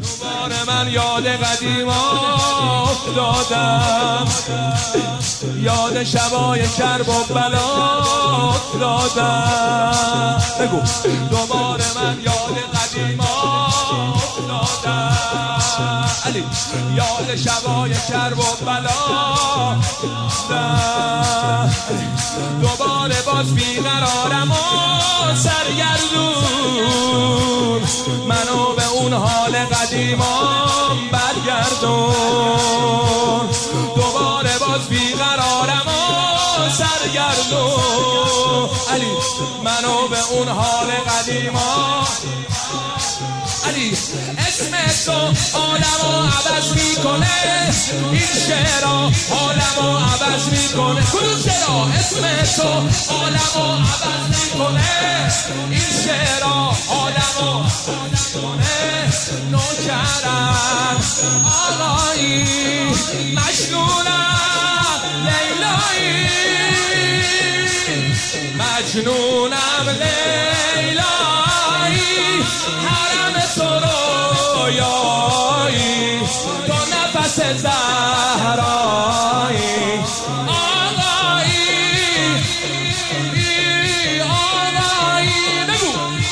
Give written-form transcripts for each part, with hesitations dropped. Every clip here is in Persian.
دوباره من یاد قدیم افتادم، یاد شبای کرب و بلا افتادم. بگو دوباره من یاد قدیم افتادم، علی یاد شبای کرب و بلا افتادم. دوباره باز بیقرارم و سرگردون، منو به اون حال قدیمام برگردون. دوباره باز بیقرارم و سرگردون، علی منو به اون حال قدیمام. علی اسم تو عالمو عوض میکنه، این شعرها عالمو عوض میکنه. کدوم شعرها؟ اسم تو عالمو عوض میکنه، این شعرها عالمو عوض میکنه. نوکرم آقایی، مجنونم لیلایی، مجنونم لیلایی، حرم تو رویایی، تو نفس زهرایی. آقایی آقایی بگو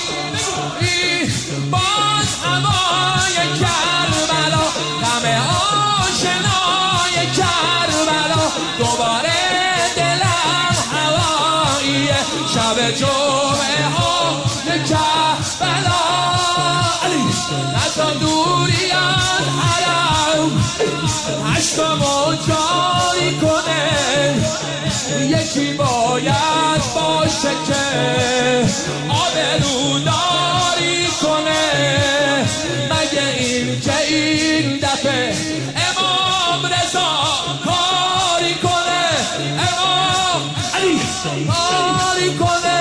باز هوای کربلا، غم آشنای کربلا. دوباره دلم هواییه، شب جمعه ها کربلا. نزا دوری از حرم، عشقمو جاری کنه. یکی باید باشه که آبروداری کنه، مگه این که این دفعه امام رضا کاری کنه، امام علی کاری کنه.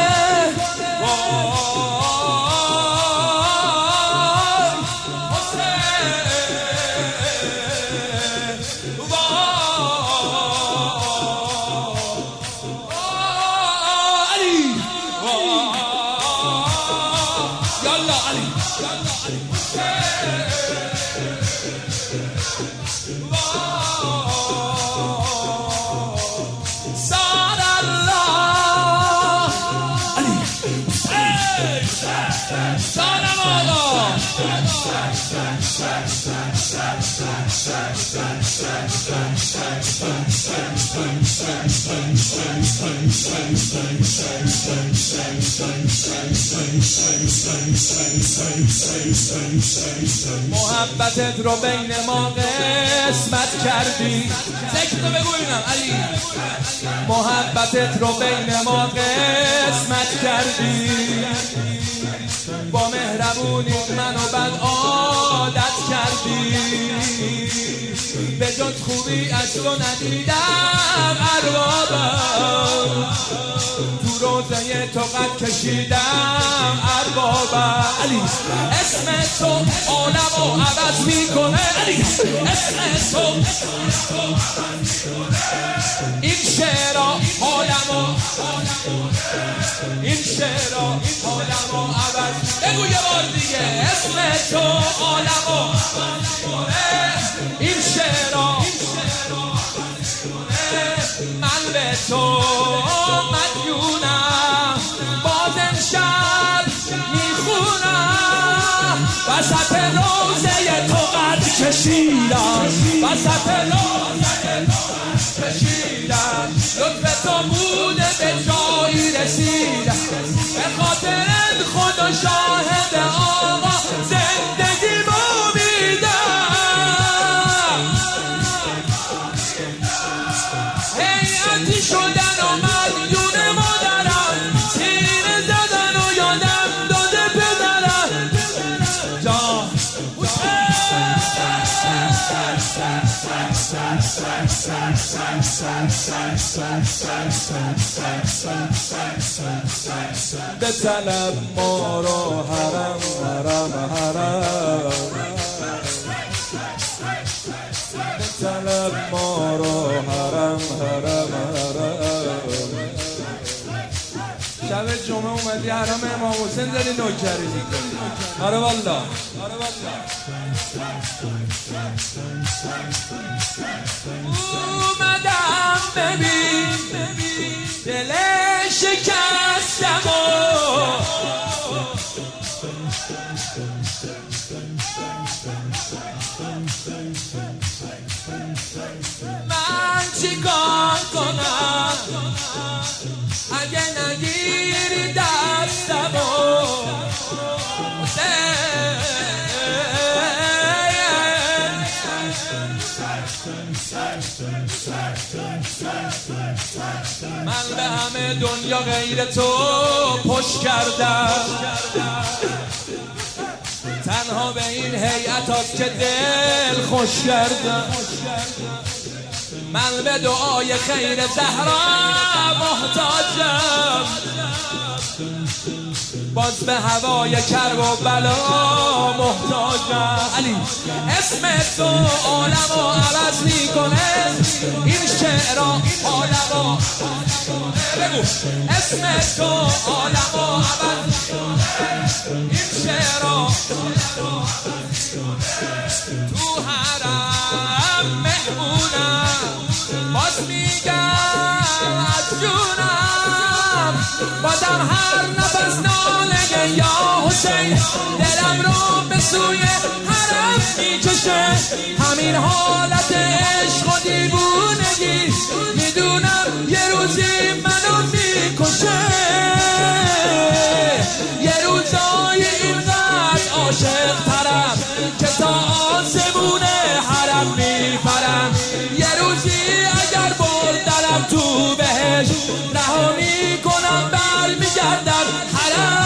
محبتت رو بین ما قسمت کردی. ذکر رو بگو ببینم علی. محبتت رو بین ما قسمت کردی، با مهربونی منو بد عادت کردی. به جز خوبی از تو ندیدم اربابم، تو روزه تو قد کشیدم اربابم. علی اسم تو عالمو عوض میکنه، علی اسم تو این شعرها عالمو، این شعرها عالمو عوض. بگو یه بار دیگه اسم تو عالمو این شعرها. من به تو مدیونم، باز امشب میخونم. وسط روزه تو قد کشیدم، وسط روزه تو قد کشیدم. لطف تو بوده به جایی رسیدم، به خاطرت خدا شاهد آقا زندگی مومیدم. حیعتی شدن و مدیون مادرم، سینه زدن و یادم داده پدرم. جان بطلب ما رو حرم حرم حرم، بطلب ما رو حرم حرم حرم. شب جمعه اومدی حرم امام حسین داری نوکری میکنی. آره والله، آره والله. اومدم ببین دل شکستم من چیکار کنم اگه نگیری دستمو من به همه دنیا غیر تو پشت کردم تنها به این هیئت هاست که دل خوش کردم من به دعای خیر زهرا محتاجم باز به هوای کرب و بلا محتاجم علی اسم تو عالمو عوض میکنه این شعرها عالمو بگو اسم تو عالمو عوض میکنه این شعرها تو حرم مهمونم باز میگم از جونم بازم هر نفس ناله یا حسین دلم رو به سوی حرم میکشه همین حالت عشق و دیوونگی میدونم یه روزی منو میکشه یه روزای اینقدر عاشق ترم که تا آسمون حرم میپرم یه روزی اگر بردنم تو بهش رها میکنم برمیگردم حرم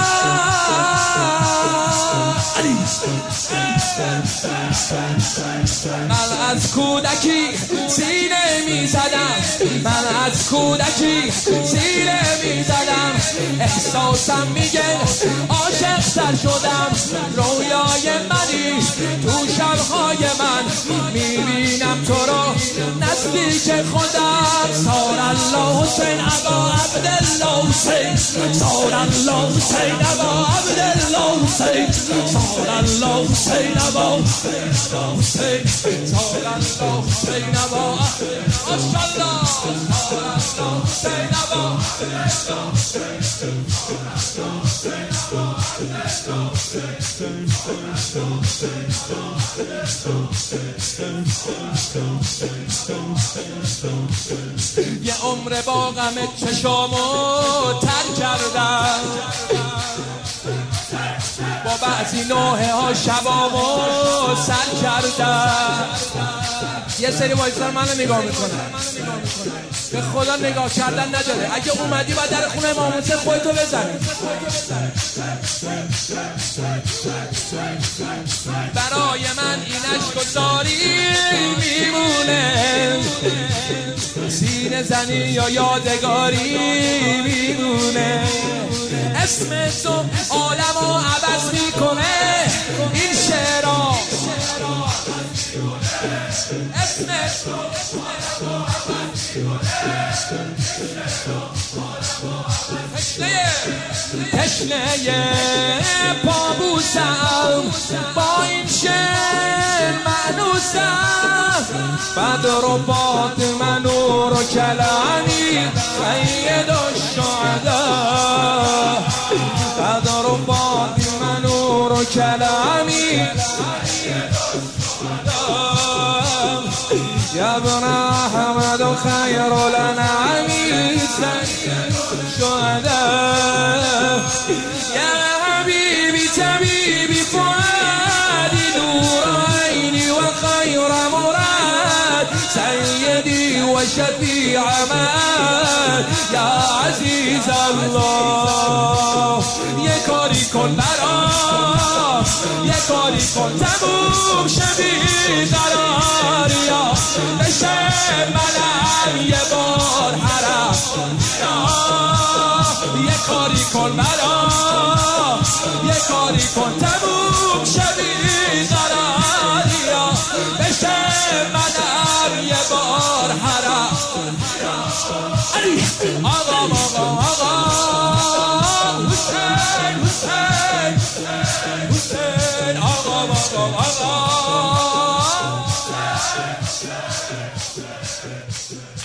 من از کودکی سینه میزدم من از کودکی سینه میزدم احساسم میگه عاشق سر شدم رویای منی تو شبهای من میبینم تو رو نزدیک خودم سار الله حسین ابا عبدالله حسین سار الله حسین ابا عبدالله حسین سار الله حسین ابا حسین سار الله حسین ابا ماشاءالله سار الله حسین ابا یه عمر با غم چشامو تر کردم با بعضی نوحه ها شبامو سر کردم یه سری وایسار منو نگاه میکنن به خدا نگاه کردن نداره اگه اومدی باید در خونه امام حسین خودتو بزنی برای من این عشق‌گذاری میمونه سینه زنی یا یادگاری میمونه اسم تو عالمو عوض میکنه این شعرها اسم تو تشنه پابوسم با این شعر معنوسم بدر و فاطمه نور و کلانی سید الشهدا بدر و فاطمه نور و کلانی يا ابن أحمد خير الأنعام سيد الشهداء يا حبيبي طبيبي فؤادي نور عيني وخير مراد سيدي وشفيع من يا عزيز الله يا کاری کن برام یه کاری کن تموم شدی قراریا بشه منم یه بار حرم یه کاری کن برام یه کاری کن تموم شدی قراریا بشه منم یه بار حرم آقا آقا آقا حسین حسین حسین آقا آقا آقا خدا